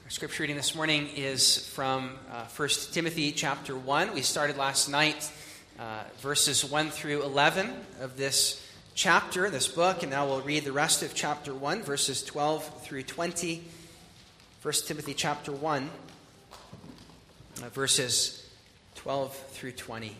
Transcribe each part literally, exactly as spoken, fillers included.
Scripture reading this morning is from uh, First Timothy chapter one. We started last night uh, verses one through eleven of this chapter, this book, and now we'll read the rest of chapter one, verses twelve through twenty. First Timothy chapter one, uh, verses twelve through twenty.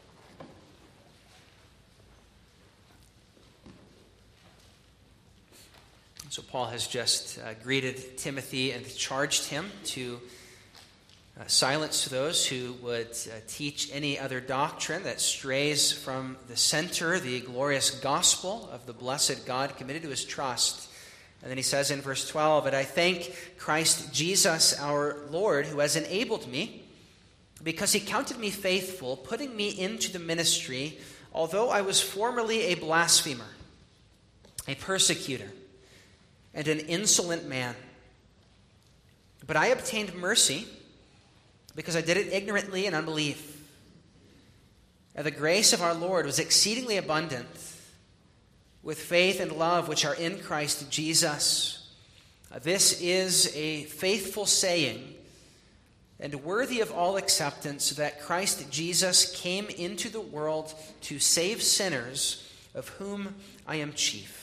So Paul has just uh, greeted Timothy and charged him to uh, silence those who would uh, teach any other doctrine that strays from the center, the glorious gospel of the blessed God committed to his trust. And then he says in verse twelve, "And I thank Christ Jesus our Lord, who has enabled me, because he counted me faithful, putting me into the ministry, although I was formerly a blasphemer, a persecutor, and an insolent man. But I obtained mercy because I did it ignorantly in unbelief. And the grace of our Lord was exceedingly abundant with faith and love which are in Christ Jesus. This is a faithful saying and worthy of all acceptance, that Christ Jesus came into the world to save sinners, of whom I am chief.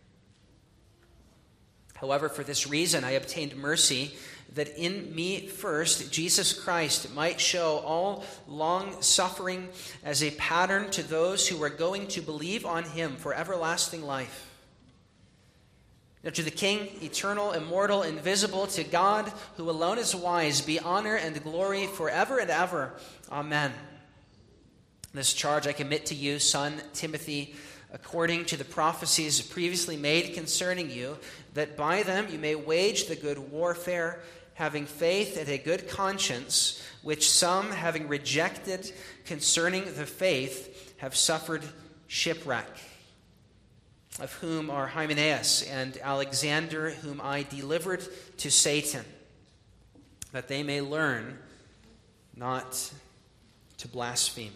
However, for this reason I obtained mercy, that in me first Jesus Christ might show all long-suffering as a pattern to those who are going to believe on him for everlasting life. Now to the King, eternal, immortal, invisible, to God, who alone is wise, be honor and glory forever and ever. Amen. This charge I commit to you, son Timothy, according to the prophecies previously made concerning you, that by them you may wage the good warfare, having faith and a good conscience, which some, having rejected concerning the faith, have suffered shipwreck, of whom are Hymenaeus and Alexander, whom I delivered to Satan, that they may learn not to blaspheme."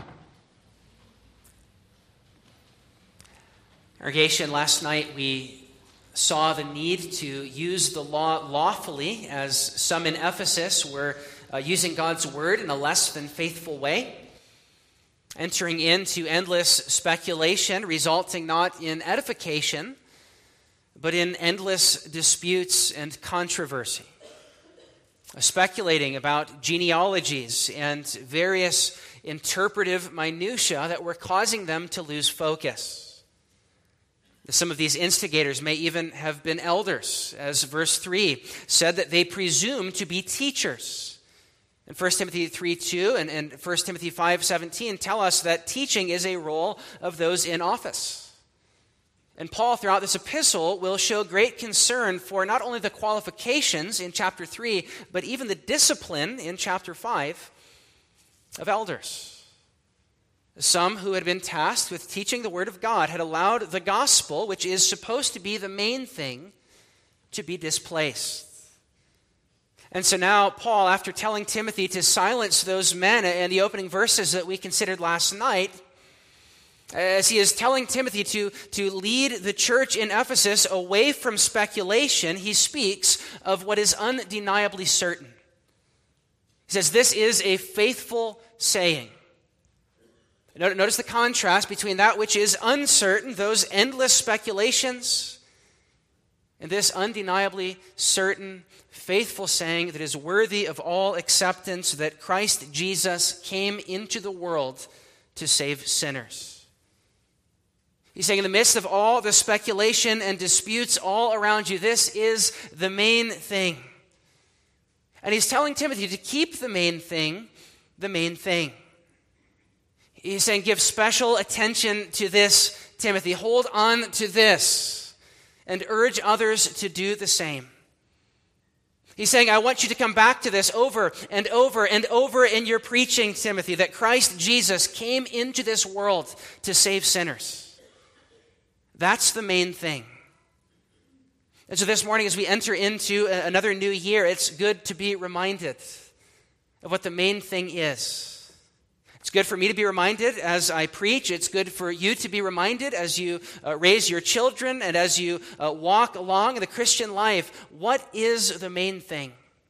Congregation, last night we saw the need to use the law lawfully, as some in Ephesus were uh, using God's word in a less than faithful way, entering into endless speculation, resulting not in edification, but in endless disputes and controversy, speculating about genealogies and various interpretive minutiae that were causing them to lose focus. Some of these instigators may even have been elders, as verse three said that they presume to be teachers. And First Timothy three two and, and First Timothy five seventeen tell us that teaching is a role of those in office. And Paul, throughout this epistle, will show great concern for not only the qualifications in chapter three, but even the discipline in chapter five of elders. Some who had been tasked with teaching the word of God had allowed the gospel, which is supposed to be the main thing, to be displaced. And so now Paul, after telling Timothy to silence those men in the opening verses that we considered last night, as he is telling Timothy to, to lead the church in Ephesus away from speculation, he speaks of what is undeniably certain. He says, "This is a faithful saying." Notice the contrast between that which is uncertain, those endless speculations, and this undeniably certain, faithful saying that is worthy of all acceptance, that Christ Jesus came into the world to save sinners. He's saying, in the midst of all the speculation and disputes all around you, this is the main thing. And he's telling Timothy to keep the main thing the main thing. He's saying, give special attention to this, Timothy. Hold on to this and urge others to do the same. He's saying, I want you to come back to this over and over and over in your preaching, Timothy, that Christ Jesus came into this world to save sinners. That's the main thing. And so this morning, as we enter into another new year, it's good to be reminded of what the main thing is. It's good for me to be reminded as I preach. It's good for you to be reminded as you uh, raise your children and as you uh, walk along in the Christian life. What is the main thing?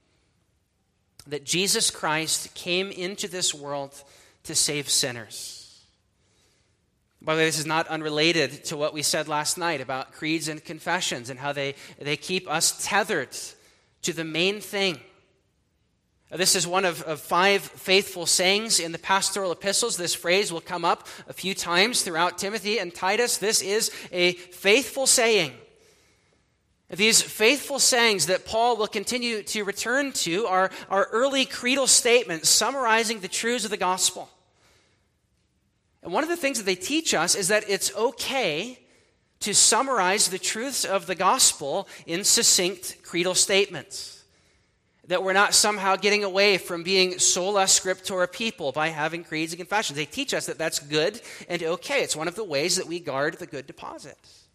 that Jesus Christ came into this world to save sinners. By the way, this is not unrelated to what we said last night about creeds and confessions and how they, they keep us tethered to the main thing. This is one of, of five faithful sayings in the pastoral epistles. This phrase will come up a few times throughout Timothy and Titus. This is a faithful saying. These faithful sayings that Paul will continue to return to are, are early creedal statements summarizing the truths of the gospel. And one of the things that they teach us is that it's okay to summarize the truths of the gospel in succinct creedal statements. That we're not somehow getting away from being sola scriptura people by having creeds and confessions. They teach us that that's good and okay. It's one of the ways that we guard the good deposit.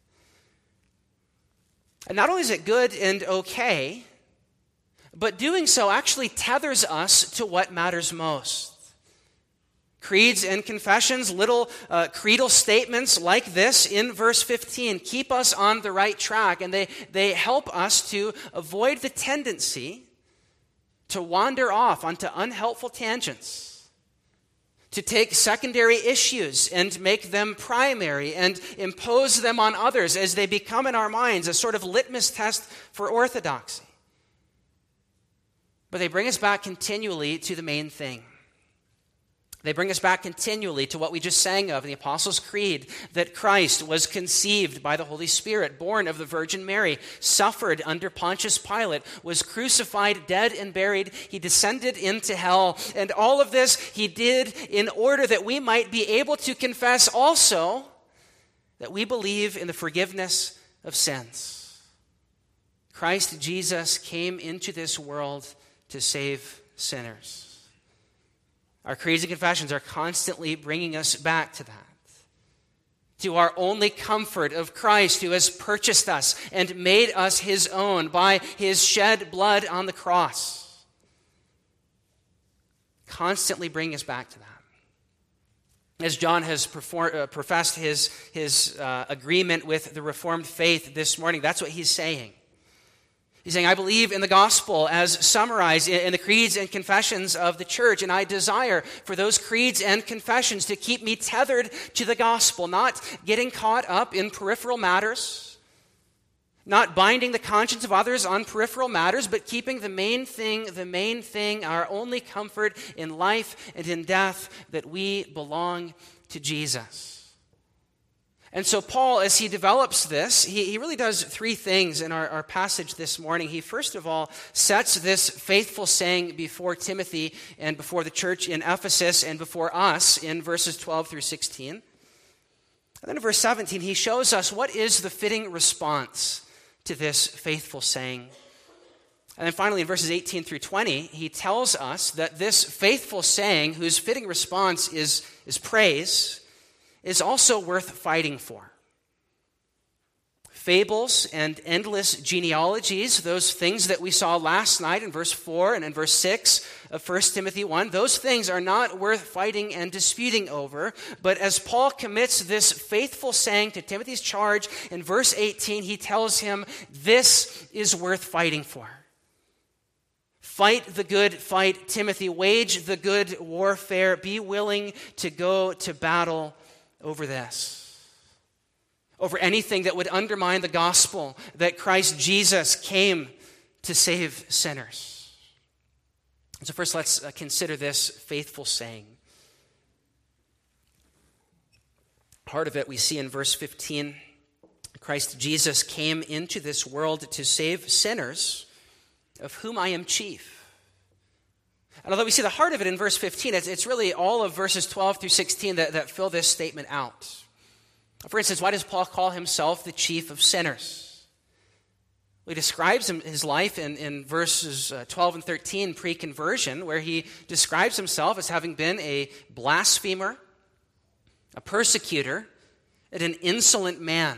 And not only is it good and okay, but doing so actually tethers us to what matters most. Creeds and confessions, little uh, creedal statements like this in verse fifteen, keep us on the right track, and they, they help us to avoid the tendency to wander off onto unhelpful tangents, to take secondary issues and make them primary and impose them on others as they become in our minds a sort of litmus test for orthodoxy. But they bring us back continually to the main thing. They bring us back continually to what we just sang of in the Apostles' Creed, that Christ was conceived by the Holy Spirit, born of the Virgin Mary, suffered under Pontius Pilate, was crucified, dead, and buried. He descended into hell. And all of this he did in order that we might be able to confess also that we believe in the forgiveness of sins. Christ Jesus came into this world to save sinners. Our creeds and confessions are constantly bringing us back to that, to our only comfort of Christ, who has purchased us and made us his own by his shed blood on the cross. Constantly bringing us back to that. As John has perform, uh, professed his, his uh, agreement with the Reformed faith this morning, that's what he's saying. He's saying, I believe in the gospel as summarized in the creeds and confessions of the church, and I desire for those creeds and confessions to keep me tethered to the gospel, not getting caught up in peripheral matters, not binding the conscience of others on peripheral matters, but keeping the main thing, the main thing, our only comfort in life and in death, that we belong to Jesus. And so Paul, as he develops this, he, he really does three things in our, our passage this morning. He first of all sets this faithful saying before Timothy and before the church in Ephesus and before us in verses twelve through sixteen. And then in verse seventeen, he shows us what is the fitting response to this faithful saying. And then finally in verses eighteen through twenty, he tells us that this faithful saying, whose fitting response is, is praise, is also worth fighting for. Fables and endless genealogies, those things that we saw last night in verse four and in verse six of First Timothy one, those things are not worth fighting and disputing over. But as Paul commits this faithful saying to Timothy's charge in verse eighteen, he tells him this is worth fighting for. Fight the good fight, Timothy. Wage the good warfare. Be willing to go to battle over this, over anything that would undermine the gospel that Christ Jesus came to save sinners. So first, let's consider this faithful saying. Part of it we see in verse fifteen. Christ Jesus came into this world to save sinners, of whom I am chief. And although we see the heart of it in verse fifteen, it's, it's really all of verses twelve through sixteen that, that fill this statement out. For instance, why does Paul call himself the chief of sinners? Well, he describes him, his life in, in verses twelve and thirteen pre-conversion, where he describes himself as having been a blasphemer, a persecutor, and an insolent man.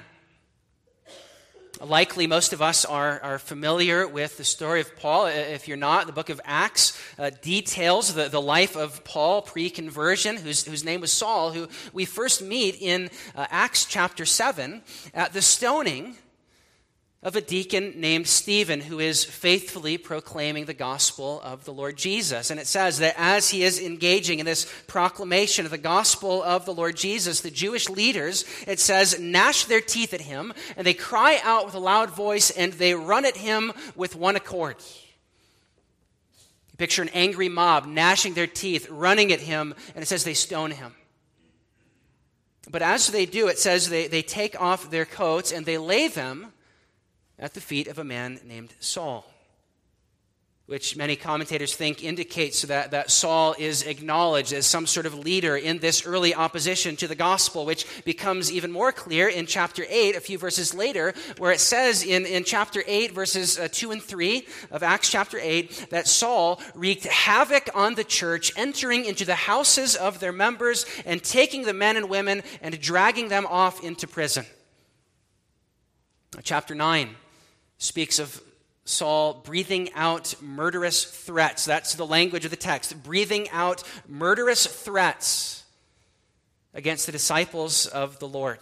Likely most of us are, are familiar with the story of Paul. If you're not, the book of Acts uh, details the, the life of Paul pre-conversion, whose, whose name was Saul, who we first meet in uh, Acts chapter seven at the stoning of a deacon named Stephen who is faithfully proclaiming the gospel of the Lord Jesus. And it says that as he is engaging in this proclamation of the gospel of the Lord Jesus, the Jewish leaders, it says, gnash their teeth at him, and they cry out with a loud voice, and they run at him with one accord. You picture an angry mob gnashing their teeth, running at him, and it says they stone him. But as they do, it says they, they take off their coats and they lay them at the feet of a man named Saul, which many commentators think indicates that, that Saul is acknowledged as some sort of leader in this early opposition to the gospel, which becomes even more clear in chapter eight, a few verses later, where it says in, in chapter eight, verses uh, two and three of Acts chapter eight, that Saul wreaked havoc on the church, entering into the houses of their members and taking the men and women and dragging them off into prison. Chapter nine speaks of Saul breathing out murderous threats. That's the language of the text. Breathing out murderous threats against the disciples of the Lord.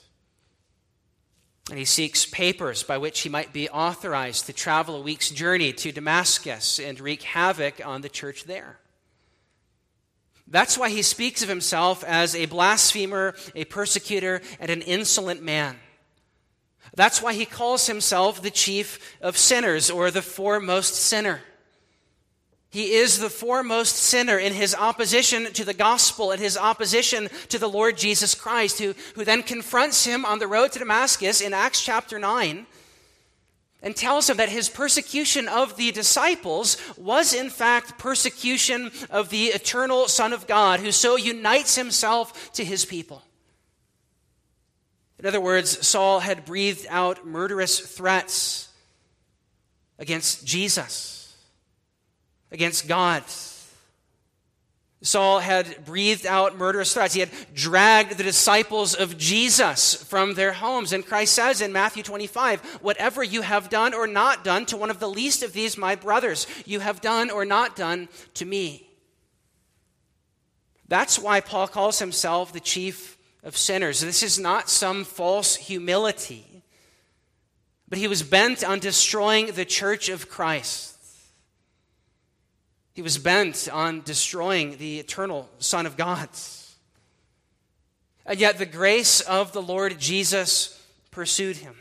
And he seeks papers by which he might be authorized to travel a week's journey to Damascus and wreak havoc on the church there. That's why he speaks of himself as a blasphemer, a persecutor, and an insolent man. That's why he calls himself the chief of sinners, or the foremost sinner. He is the foremost sinner in his opposition to the gospel and his opposition to the Lord Jesus Christ, who, who then confronts him on the road to Damascus in Acts chapter nine and tells him that his persecution of the disciples was in fact persecution of the eternal Son of God, who so unites himself to his people. In other words, Saul had breathed out murderous threats against Jesus, against God. Saul had breathed out murderous threats. He had dragged the disciples of Jesus from their homes. And Christ says in Matthew twenty-five, whatever you have done or not done to one of the least of these my brothers, you have done or not done to me. That's why Paul calls himself the chief of sinners. This is not some false humility, but he was bent on destroying the church of Christ. He was bent on destroying the eternal Son of God. And yet the grace of the Lord Jesus pursued him.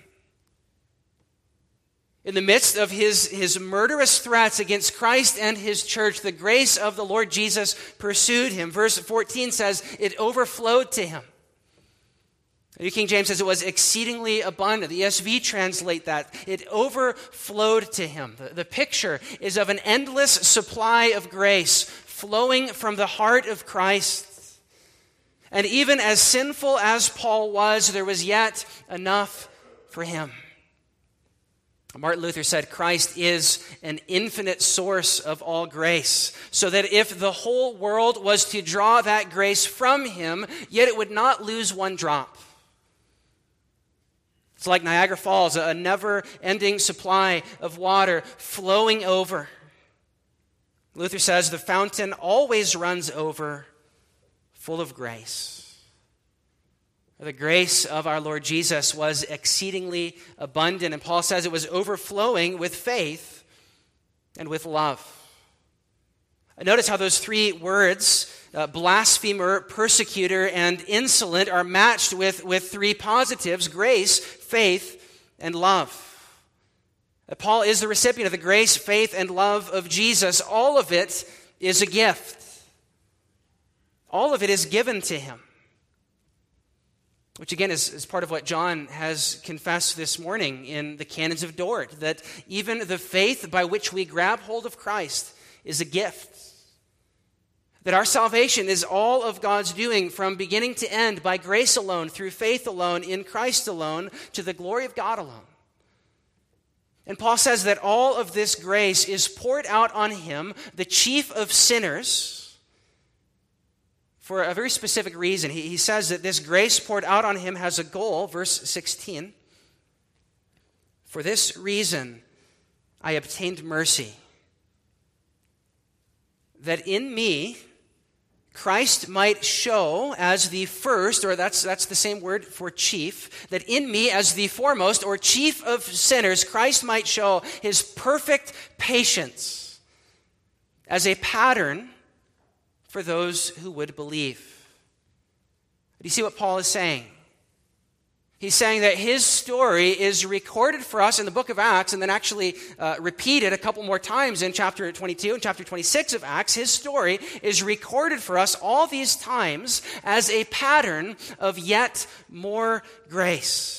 In the midst of his, his murderous threats against Christ and his church, the grace of the Lord Jesus pursued him. Verse fourteen says, it overflowed to him. New King James says it was exceedingly abundant. The E S V translate that. It overflowed to him. The, the picture is of an endless supply of grace flowing from the heart of Christ. And even as sinful as Paul was, there was yet enough for him. Martin Luther said, Christ is an infinite source of all grace, so that if the whole world was to draw that grace from him, yet it would not lose one drop. It's like Niagara Falls, a never-ending supply of water flowing over. Luther says the fountain always runs over, full of grace. The grace of our Lord Jesus was exceedingly abundant, and Paul says it was overflowing with faith and with love. Notice how those three words, uh, blasphemer, persecutor, and insolent, are matched with, with three positives: grace, faith, and love. Uh, Paul is the recipient of the grace, faith, and love of Jesus. All of it is a gift. All of it is given to him. Which again is, is part of what John has confessed this morning in the Canons of Dort, that even the faith by which we grab hold of Christ is a gift. That our salvation is all of God's doing from beginning to end by grace alone, through faith alone, in Christ alone, to the glory of God alone. And Paul says that all of this grace is poured out on him, the chief of sinners, for a very specific reason. He, he says that this grace poured out on him has a goal, verse sixteen. For this reason I obtained mercy, that in me Christ might show as the first, or that's, that's the same word for chief, that in me as the foremost or chief of sinners, Christ might show his perfect patience as a pattern for those who would believe. Do you see what Paul is saying? He's saying that his story is recorded for us in the book of Acts and then actually uh, repeated a couple more times in chapter twenty-two and chapter twenty-six of Acts. His story is recorded for us all these times as a pattern of yet more grace.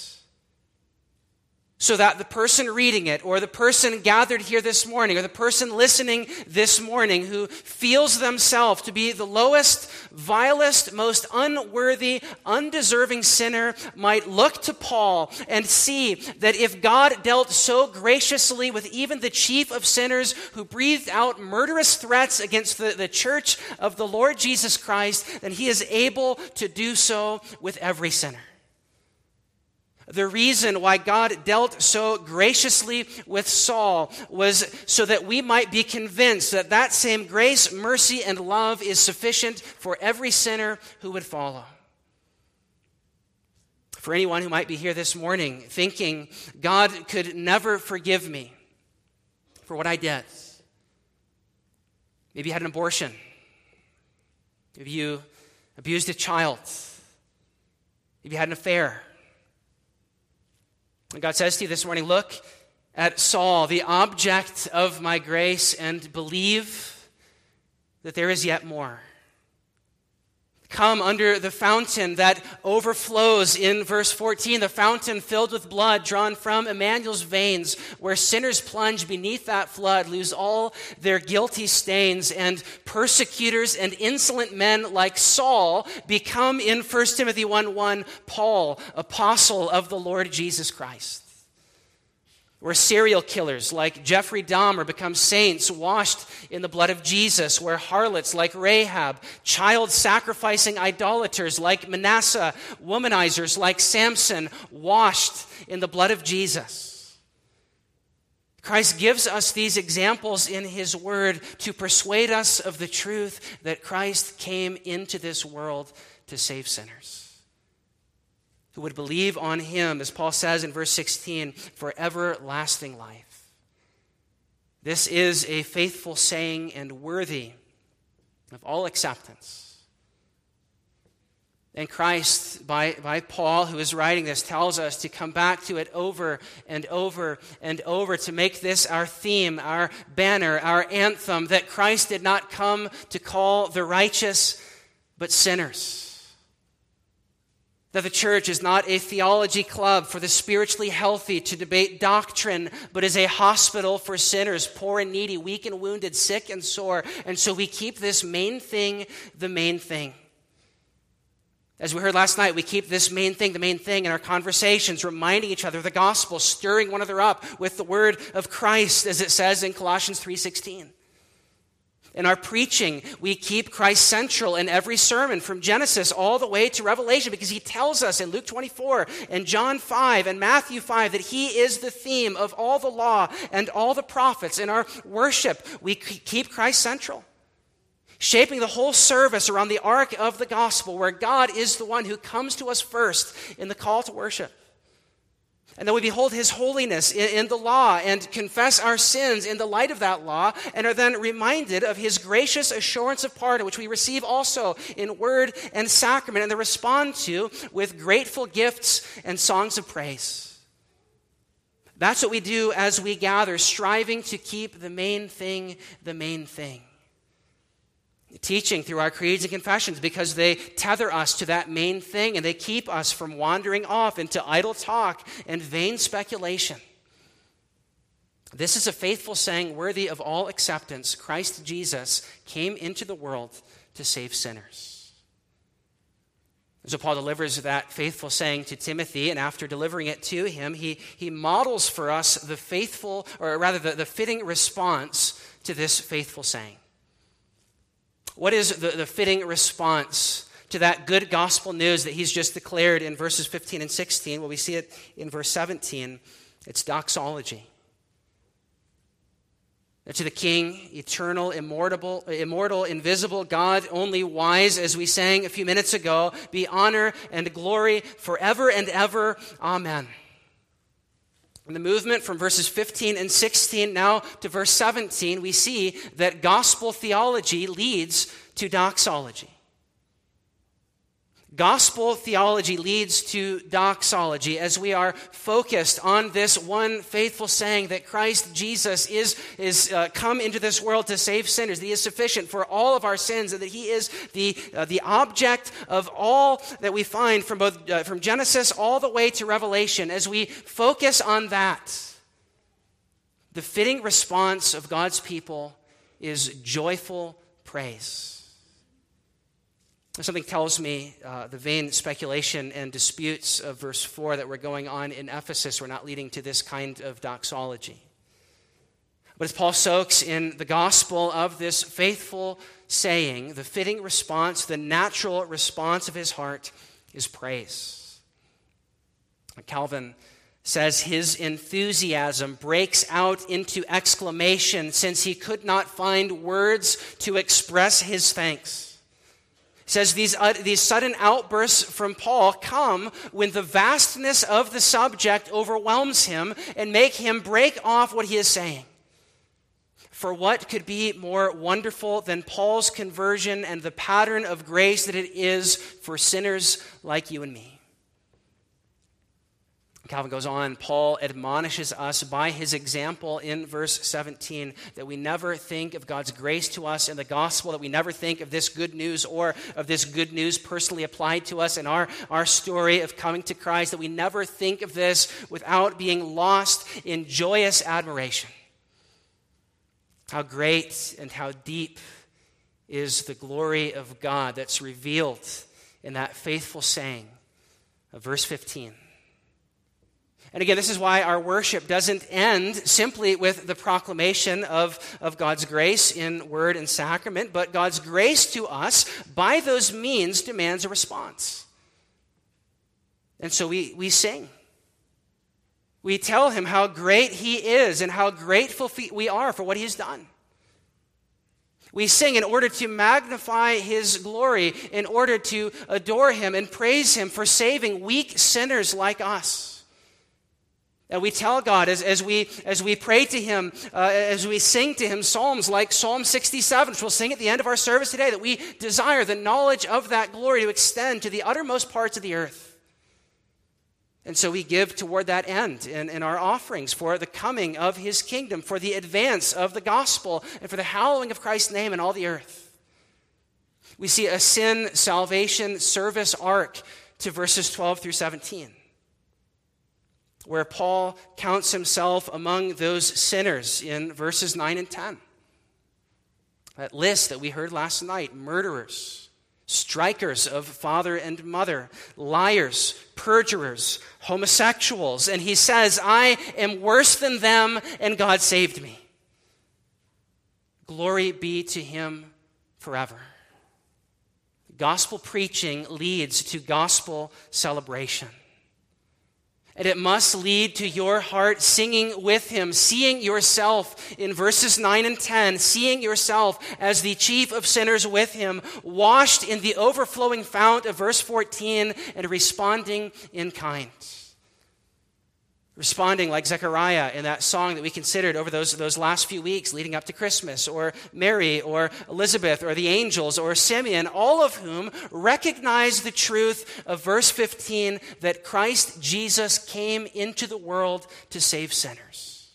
So that the person reading it, or the person gathered here this morning, or the person listening this morning who feels themselves to be the lowest, vilest, most unworthy, undeserving sinner might look to Paul and see that if God dealt so graciously with even the chief of sinners who breathed out murderous threats against the, the church of the Lord Jesus Christ, then he is able to do so with every sinner. The reason why God dealt so graciously with Saul was so that we might be convinced that that same grace, mercy, and love is sufficient for every sinner who would follow. For anyone who might be here this morning thinking, God could never forgive me for what I did. Maybe you had an abortion. Maybe you abused a child. Maybe you had an affair. And God says to you this morning, look at Saul, the object of my grace, and believe that there is yet more. Come under the fountain that overflows in verse fourteen, the fountain filled with blood drawn from Emmanuel's veins, where sinners plunge beneath that flood, lose all their guilty stains, and persecutors and insolent men like Saul become, in First Timothy one one, Paul, apostle of the Lord Jesus Christ. Where serial killers like Jeffrey Dahmer become saints washed in the blood of Jesus. Where harlots like Rahab, child-sacrificing idolaters like Manasseh, womanizers like Samson, washed in the blood of Jesus. Christ gives us these examples in his word to persuade us of the truth that Christ came into this world to save sinners who would believe on him, as Paul says in verse sixteen, for everlasting life. This is a faithful saying and worthy of all acceptance. And Christ, by, by Paul, who is writing this, tells us to come back to it over and over and over, to make this our theme, our banner, our anthem, that Christ did not come to call the righteous, but sinners. That the church is not a theology club for the spiritually healthy to debate doctrine, but is a hospital for sinners, poor and needy, weak and wounded, sick and sore. And so we keep this main thing the main thing. As we heard last night, we keep this main thing the main thing in our conversations, reminding each other of the gospel, stirring one another up with the word of Christ, as it says in Colossians three sixteen. In our preaching, we keep Christ central in every sermon from Genesis all the way to Revelation, because he tells us in Luke twenty-four and John five and Matthew five that he is the theme of all the law and all the prophets. In our worship, we keep Christ central, shaping the whole service around the arc of the gospel, where God is the one who comes to us first in the call to worship. And then we behold his holiness in, in the law and confess our sins in the light of that law, and are then reminded of his gracious assurance of pardon, which we receive also in word and sacrament, and then respond to with grateful gifts and songs of praise. That's what we do as we gather, striving to keep the main thing the main thing. Teaching through our creeds and confessions, because they tether us to that main thing and they keep us from wandering off into idle talk and vain speculation. This is a faithful saying worthy of all acceptance. Christ Jesus came into the world to save sinners. So Paul delivers that faithful saying to Timothy, and after delivering it to him, he, he models for us the faithful, or rather the, the fitting response to this faithful saying. What is the, the fitting response to that good gospel news that he's just declared in verses fifteen and sixteen? Well, we see it in verse seventeen. It's doxology. To the King, eternal, immortal, immortal, invisible, God, only wise, as we sang a few minutes ago, be honor and glory forever and ever. Amen. In the movement from verses fifteen and sixteen now to verse seventeen, we see that gospel theology leads to doxology. Gospel theology leads to doxology as we are focused on this one faithful saying that Christ Jesus is, is uh, come into this world to save sinners, that he is sufficient for all of our sins, and that he is the, uh, the object of all that we find from both uh, from Genesis all the way to Revelation. As we focus on that, the fitting response of God's people is joyful praise. Something tells me uh, the vain speculation and disputes of verse four that were going on in Ephesus were not leading to this kind of doxology. But as Paul soaks in the gospel of this faithful saying, the fitting response, the natural response of his heart is praise. Calvin says his enthusiasm breaks out into exclamation since he could not find words to express his thanks. Says these, uh, these sudden outbursts from Paul come when the vastness of the subject overwhelms him and make him break off what he is saying. For what could be more wonderful than Paul's conversion and the pattern of grace that it is for sinners like you and me? Calvin goes on, Paul admonishes us by his example in verse seventeen that we never think of God's grace to us in the gospel, that we never think of this good news or of this good news personally applied to us in our, our story of coming to Christ, that we never think of this without being lost in joyous admiration. How great and how deep is the glory of God that's revealed in that faithful saying of verse fifteen. And again, this is why our worship doesn't end simply with the proclamation of, of God's grace in word and sacrament, but God's grace to us by those means demands a response. And so we, we sing. We tell him how great he is and how grateful we are for what he has done. We sing in order to magnify his glory, in order to adore him and praise him for saving weak sinners like us. And we tell God as, as, we, as we pray to him, uh, as we sing to him psalms like Psalm sixty-seven, which we'll sing at the end of our service today, that we desire the knowledge of that glory to extend to the uttermost parts of the earth. And so we give toward that end in, in our offerings for the coming of his kingdom, for the advance of the gospel, and for the hallowing of Christ's name in all the earth. We see a sin, salvation, service arc to verses twelve through seventeen. Where Paul counts himself among those sinners in verses nine and ten. That list that we heard last night: murderers, strikers of father and mother, liars, perjurers, homosexuals. And he says, I am worse than them, and God saved me. Glory be to him forever. Gospel preaching leads to gospel celebration. And it must lead to your heart singing with him, seeing yourself in verses nine and ten, seeing yourself as the chief of sinners with him, washed in the overflowing fount of verse fourteen, and responding in kind. Responding like Zechariah in that song that we considered over those, those last few weeks leading up to Christmas, or Mary, or Elizabeth, or the angels, or Simeon, all of whom recognize the truth of verse fifteen that Christ Jesus came into the world to save sinners.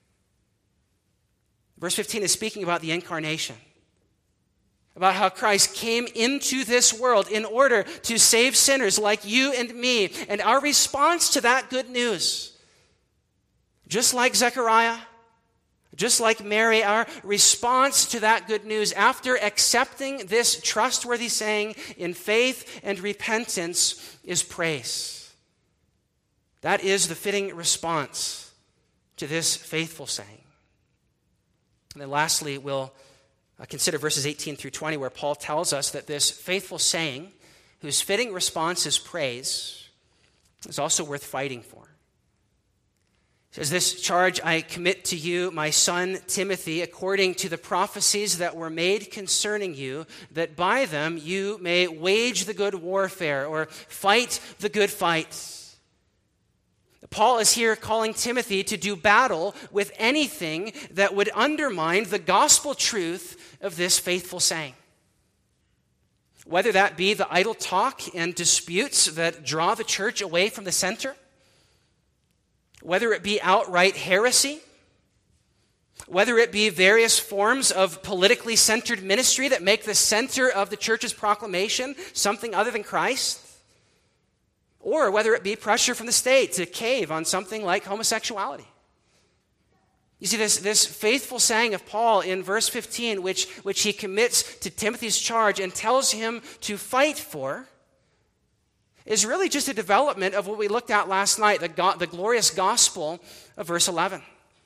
Verse fifteen is speaking about the incarnation, about how Christ came into this world in order to save sinners like you and me, and our response to that good news, just like Zechariah, just like Mary, our response to that good news after accepting this trustworthy saying in faith and repentance is praise. That is the fitting response to this faithful saying. And then lastly, we'll consider verses eighteen through twenty, where Paul tells us that this faithful saying, whose fitting response is praise, is also worth fighting for. says, "This charge I commit to you, my son Timothy, according to the prophecies that were made concerning you, that by them you may wage the good warfare," or fight the good fight. Paul is here calling Timothy to do battle with anything that would undermine the gospel truth of this faithful saying. Whether that be the idle talk and disputes that draw the church away from the center, whether it be outright heresy, whether it be various forms of politically centered ministry that make the center of the church's proclamation something other than Christ, or whether it be pressure from the state to cave on something like homosexuality. You see, this, this faithful saying of Paul in verse fifteen, which, which he commits to Timothy's charge and tells him to fight for, is really just a development of what we looked at last night, the, go- the glorious gospel of verse eleven.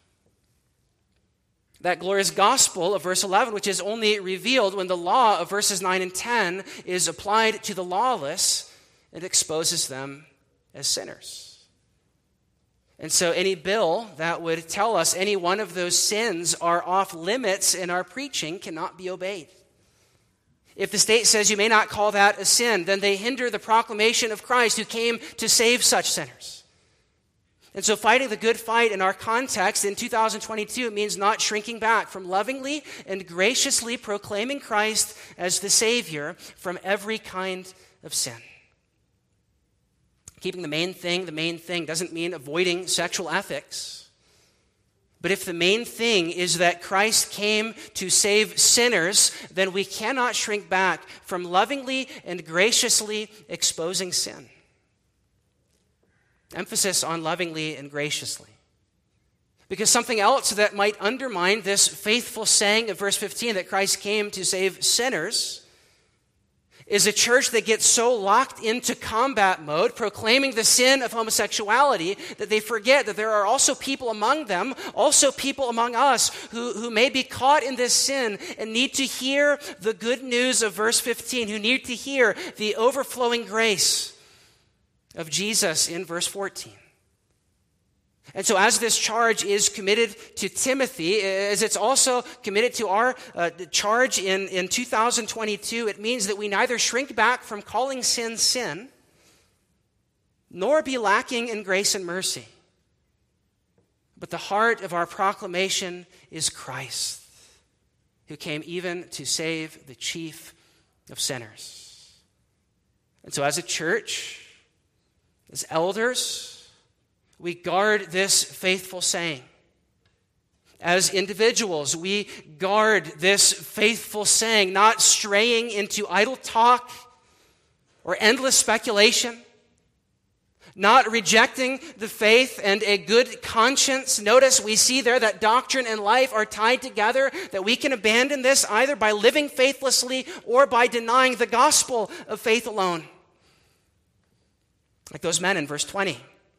That glorious gospel of verse eleven, which is only revealed when the law of verses nine and ten is applied to the lawless and exposes them as sinners. And so any bill that would tell us any one of those sins are off limits in our preaching cannot be obeyed. If the state says you may not call that a sin, then they hinder the proclamation of Christ who came to save such sinners. And so fighting the good fight in our context in two thousand twenty-two means not shrinking back from lovingly and graciously proclaiming Christ as the Savior from every kind of sin. Keeping the main thing the main thing doesn't mean avoiding sexual ethics. But if the main thing is that Christ came to save sinners, then we cannot shrink back from lovingly and graciously exposing sin. Emphasis on lovingly and graciously. Because something else that might undermine this faithful saying of verse fifteen that Christ came to save sinners is a church that gets so locked into combat mode, proclaiming the sin of homosexuality, that they forget that there are also people among them, also people among us, who, who may be caught in this sin and need to hear the good news of verse fifteen, who need to hear the overflowing grace of Jesus in verse fourteen. And so as this charge is committed to Timothy, as it's also committed to our uh, charge in, in two thousand twenty-two, it means that we neither shrink back from calling sin sin, nor be lacking in grace and mercy. But the heart of our proclamation is Christ, who came even to save the chief of sinners. And so as a church, as elders, we guard this faithful saying. As individuals, we guard this faithful saying, not straying into idle talk or endless speculation, not rejecting the faith and a good conscience. Notice we see there that doctrine and life are tied together, that we can abandon this either by living faithlessly or by denying the gospel of faith alone. Like those men in verse twenty.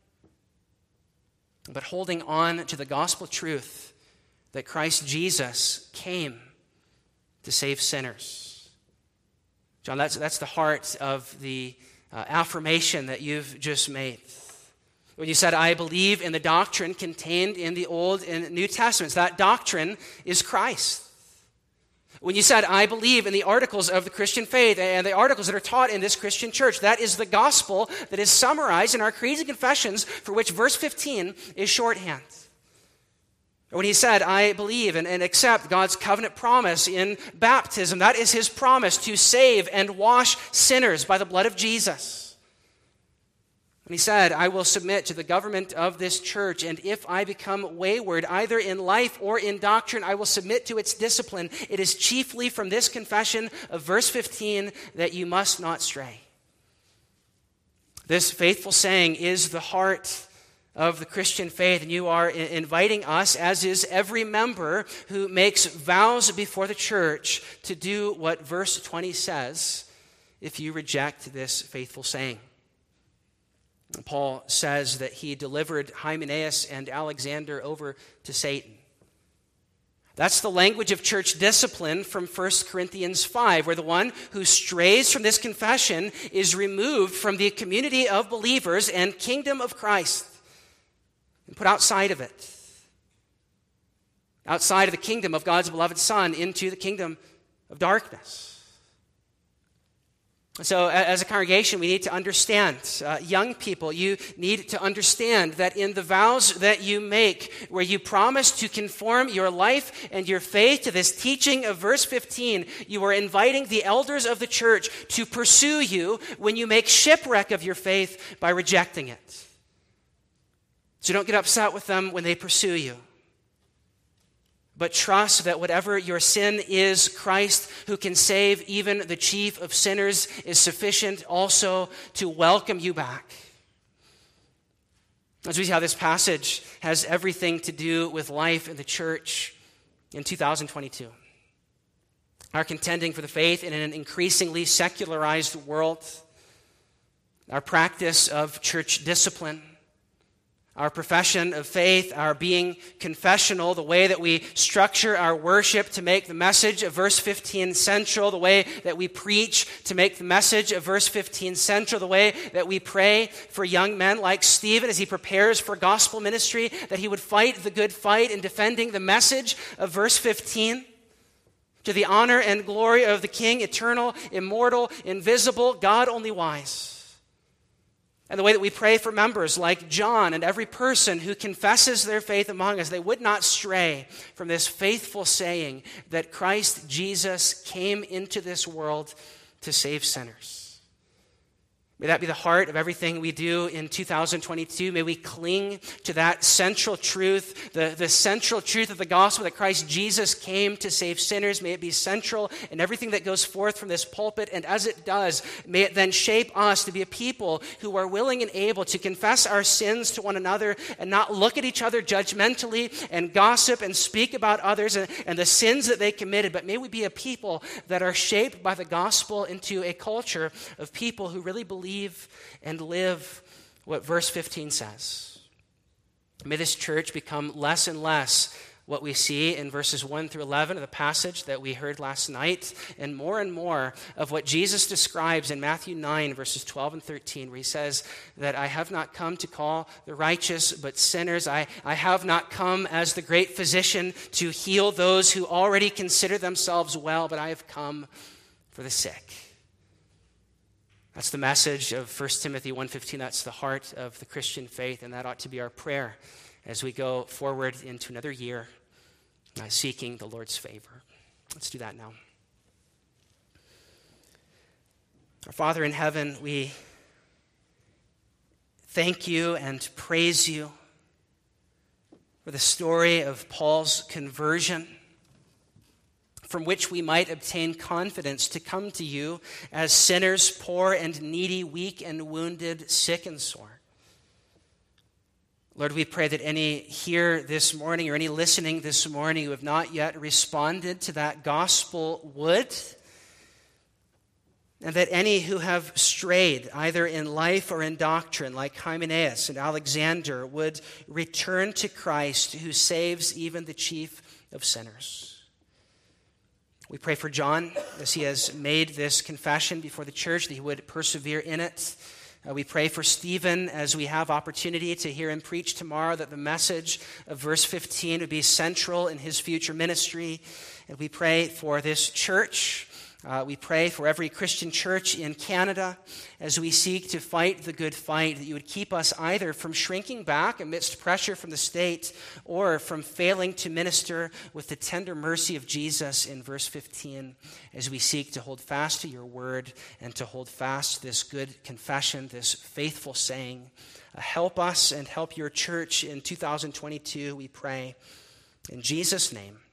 But holding on to the gospel truth that Christ Jesus came to save sinners. John, that's, that's the heart of the uh, affirmation that you've just made. When you said, I believe in the doctrine contained in the Old and New Testaments, that doctrine is Christ. When you said, I believe in the articles of the Christian faith and the articles that are taught in this Christian church, that is the gospel that is summarized in our creeds and confessions, for which verse fifteen is shorthand. Or when he said, I believe and, and accept God's covenant promise in baptism, that is his promise to save and wash sinners by the blood of Jesus. And he said, I will submit to the government of this church, and if I become wayward, either in life or in doctrine, I will submit to its discipline. It is chiefly from this confession of verse fifteen that you must not stray. This faithful saying is the heart of the Christian faith, and you are inviting us, as is every member who makes vows before the church, to do what verse twenty says if you reject this faithful saying. Paul says that he delivered Hymenaeus and Alexander over to Satan. That's the language of church discipline from First Corinthians five, where the one who strays from this confession is removed from the community of believers and kingdom of Christ. and put outside of it, outside of the kingdom of God's beloved Son, into the kingdom of darkness. So as a congregation, we need to understand, uh, young people, you need to understand that in the vows that you make, where you promise to conform your life and your faith to this teaching of verse fifteen, you are inviting the elders of the church to pursue you when you make shipwreck of your faith by rejecting it. So don't get upset with them when they pursue you. But trust that whatever your sin is, Christ, who can save even the chief of sinners, is sufficient also to welcome you back. As we see how this passage has everything to do with life in the church in two thousand twenty-two. Our contending for the faith in an increasingly secularized world, our practice of church discipline, our profession of faith, our being confessional, the way that we structure our worship to make the message of verse fifteen central, the way that we preach to make the message of verse fifteen central, the way that we pray for young men like Stephen as he prepares for gospel ministry, that he would fight the good fight in defending the message of verse fifteen. To the honor and glory of the King, eternal, immortal, invisible, God only wise. And the way that we pray for members like John and every person who confesses their faith among us, they would not stray from this faithful saying that Christ Jesus came into this world to save sinners. May that be the heart of everything we do in two thousand twenty-two. May we cling to that central truth, the, the central truth of the gospel that Christ Jesus came to save sinners. May it be central in everything that goes forth from this pulpit. And as it does, may it then shape us to be a people who are willing and able to confess our sins to one another and not look at each other judgmentally and gossip and speak about others and, and the sins that they committed. But may we be a people that are shaped by the gospel into a culture of people who really believe and live what verse fifteen says. May this church become less and less what we see in verses one through eleven of the passage that we heard last night, and more and more of what Jesus describes in Matthew nine, verses twelve and thirteen, where he says that I have not come to call the righteous, but sinners. I, I have not come as the great physician to heal those who already consider themselves well, but I have come for the sick. That's the message of First Timothy one fifteen. That's the heart of the Christian faith, and that ought to be our prayer as we go forward into another year uh, seeking the Lord's favor. Let's do that now. Our Father in heaven, we thank you and praise you for the story of Paul's conversion, from which we might obtain confidence to come to you as sinners, poor and needy, weak and wounded, sick and sore. Lord, we pray that any here this morning or any listening this morning who have not yet responded to that gospel would, and that any who have strayed either in life or in doctrine, like Hymenaeus and Alexander, would return to Christ, who saves even the chief of sinners. We pray for John as he has made this confession before the church, that he would persevere in it. Uh, we pray for Stephen as we have opportunity to hear him preach tomorrow, that the message of verse fifteen would be central in his future ministry. And we pray for this church. Uh, we pray for every Christian church in Canada as we seek to fight the good fight, that you would keep us either from shrinking back amidst pressure from the state or from failing to minister with the tender mercy of Jesus in verse fifteen, as we seek to hold fast to your word and to hold fast to this good confession, this faithful saying. Uh, help us and help your church in two thousand twenty-two, we pray. In Jesus' name.